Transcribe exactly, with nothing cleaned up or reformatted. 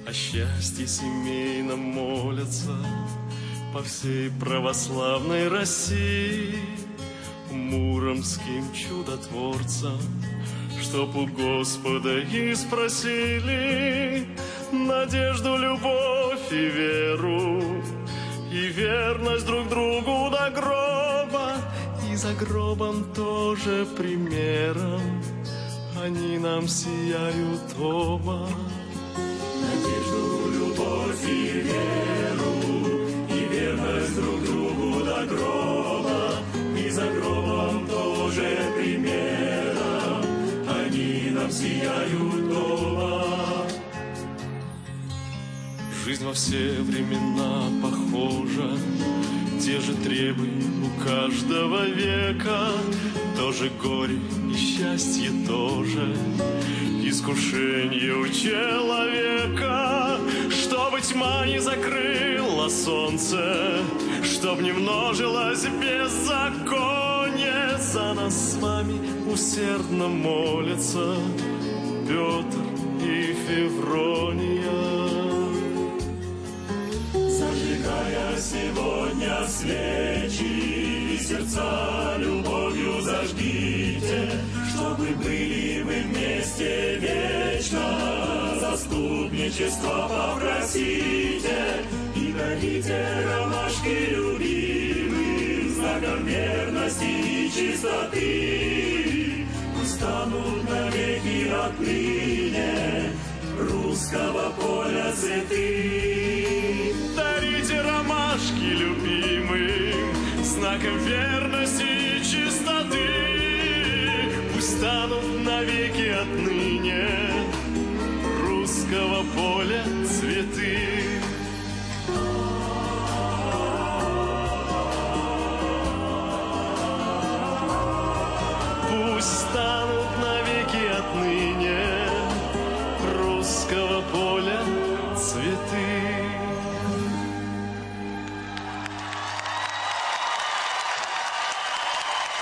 О счастье семейном молятся по всей православной России муромским чудотворцам, чтоб у Господа и спросили надежду, любовь и веру, и верность друг другу до гроба, и за гробом тоже примером они нам сияют оба. Надежду, любовь и веру, и верность друг другу до гроба, и за гробом тоже примером они нам сияют оба. Жизнь во все времена похожа, те же требы у каждого века, тоже горе и счастье тоже, искушение у человека, чтобы тьма не закрыла солнце, чтоб не множилось беззаконие. За нас с вами усердно молятся Петр и Феврония. Зажигая сегодня свечи, сердца любовью зажгите, чтобы были мы вместе вечно. Заступничество попросите и дарите ромашки любимым, знаком верности и чистоты. Пусть станут навеки отныне русского поля цветы. Дарите ромашки любимым, знаком верности и чистоты. Пусть станут навеки отныне русского поля